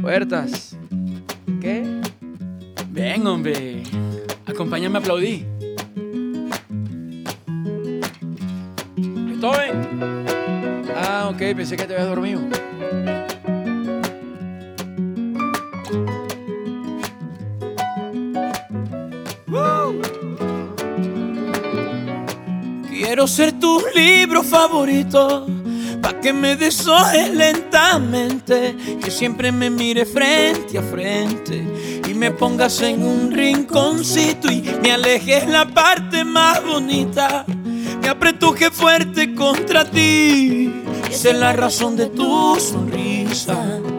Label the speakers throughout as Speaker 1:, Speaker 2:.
Speaker 1: Puertas. ¿Qué? Ven, hombre. Acompáñame a aplaudir. Beethoven. Ah, ok, pensé que te habías dormido.
Speaker 2: Quiero ser tu libro favorito, pa' que me deshojes lentamente, que siempre me mire frente a frente y me pongas en un rinconcito y me alejes la parte más bonita, me apretuje fuerte contra ti. Esa es la razón de tu sonrisa.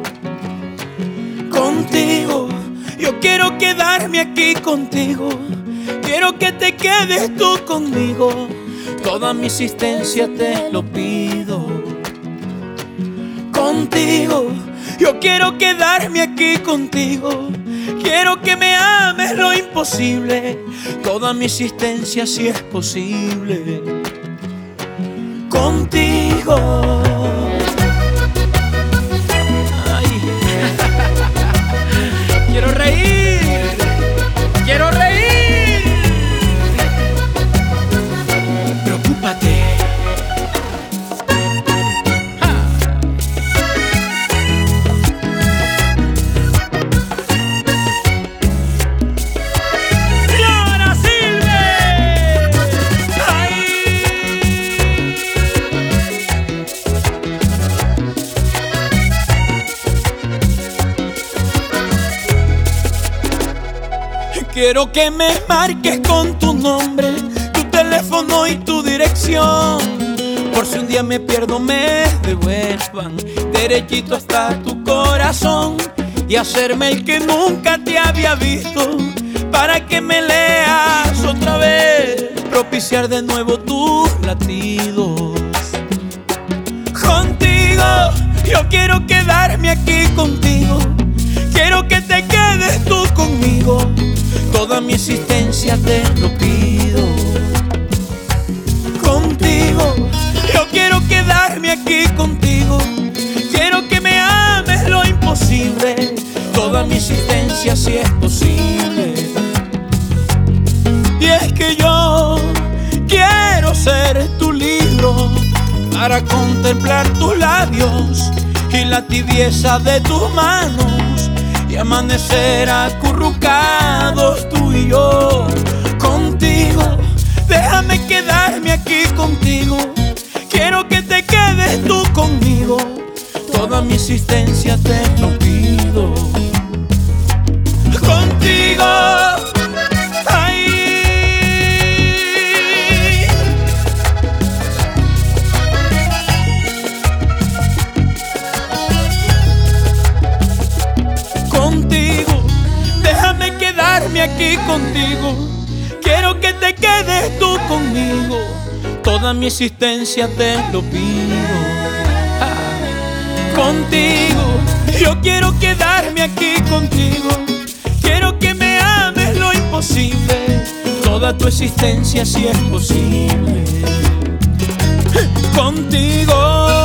Speaker 2: Contigo, yo quiero quedarme aquí contigo. Quiero que te quedes tú conmigo. Toda mi existencia te lo pido. Contigo, yo quiero quedarme aquí contigo. Quiero que me ames lo imposible. Toda mi existencia si es posible. Contigo. Ay.
Speaker 1: Quiero reír. Quiero reír.
Speaker 2: Preocúpate.
Speaker 1: ¡Flora Silve!
Speaker 2: Ay. Quiero que me marques con tu nombre, tu teléfono y tu dirección. Por si un día me pierdo, me devuelvan derechito hasta tu corazón. Y hacerme el que nunca te había visto, para que me leas otra vez, propiciar de nuevo tus latidos. Contigo, yo quiero quedarme aquí contigo. Quiero que te quedes tú conmigo. Toda mi existencia te lo pido. Contigo, yo quiero quedarme aquí contigo. Quiero que me ames lo imposible. Toda mi existencia si es posible. Y es que yo quiero ser tu libro, para contemplar tus labios y la tibieza de tus manos, y amanecer acurrucados tú y yo. Contigo, déjame quedarme aquí contigo. Quiero que te quedes tú conmigo. Toda mi existencia te lo pido. Contigo. Ay. Contigo, déjame quedarme aquí contigo. Quiero que te quedes tú conmigo. Toda mi existencia te lo pido. Contigo, yo quiero quedarme aquí contigo. Quiero que me ames lo imposible. Toda tu existencia si es posible. Contigo.